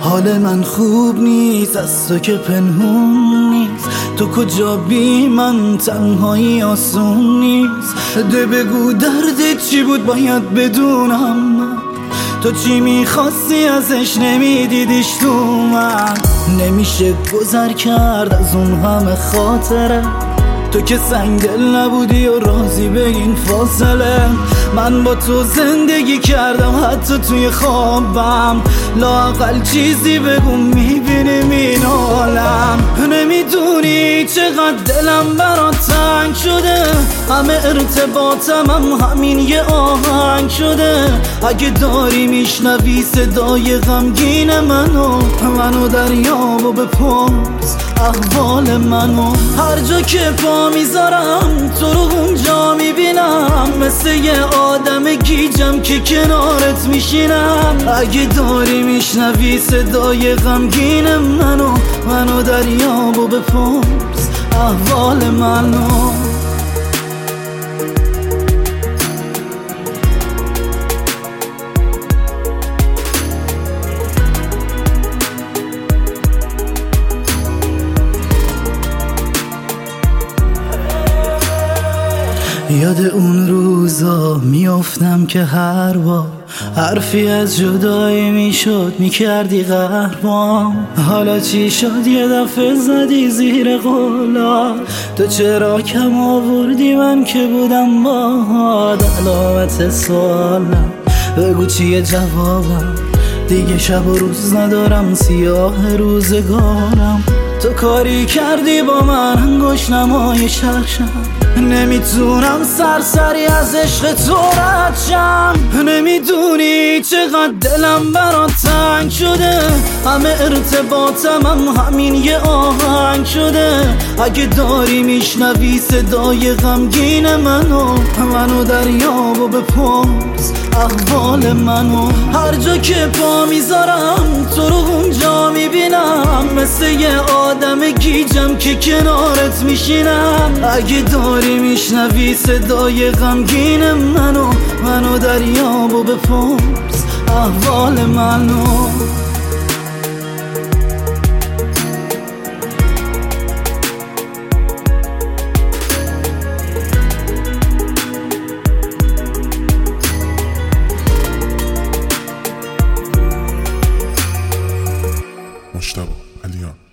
حال من خوب نیست از تو که پنهون نیست. تو کجا بی من تنهایی آسون نیست. ده بگو دردت چی بود باید بدونم من. تو چی میخواستی ازش نمیدیدیش تو من. نمیشه گذر کرد از اون همه خاطره. تو که سنگ دل نبودی و راضی به این فاصله. من با تو زندگی کردم حتی توی خوابم. لااقل چیزی بگو میبینیم این عالم. نمیدونی چقدر دلم برات تنگ شده. همه ارتباطم همین یه آهنگ شده. اگه داری میشنوی صدای غمگین منو دریاب و بپرس احوال منو. هر جا که پا میذارم تو رو اونجا میبینم. مثل یه آدم گیجم که کنارت میشینم. اگه داری میشنوی صدای غمگین منو دریاب و بپرس احوال منو. یاد اون روزا میافتم که هر بار حرفی از جدایی میشد میکردی قهرمان. حالا چی شد یه دفعه زدی زیر قولا. تو چرا کم آوردی من که بودم باهات. علامت سوالم بگو چیه جوابم. دیگه شب و روز ندارم سیاه روزگارم. تو کاری کردی با من انگشت نمای شرشم. نمیتونم سرسری از عشق تو رد شم. نمیدونی چقدر دلم برات تنگ شده. همه ارتباطم همین یه آهنگ شده. اگه داری میشنوی صدای غمگین منو دریاب و بپرس احوال منو. هر جا که پا میذارم تو رو اونجا میبینم. مثل یه آدم گیجم که کنارت میشینم. اگه داری میشنوی صدای غمگین منو دریاب و بپرس احوال منو. مجتبی علیان.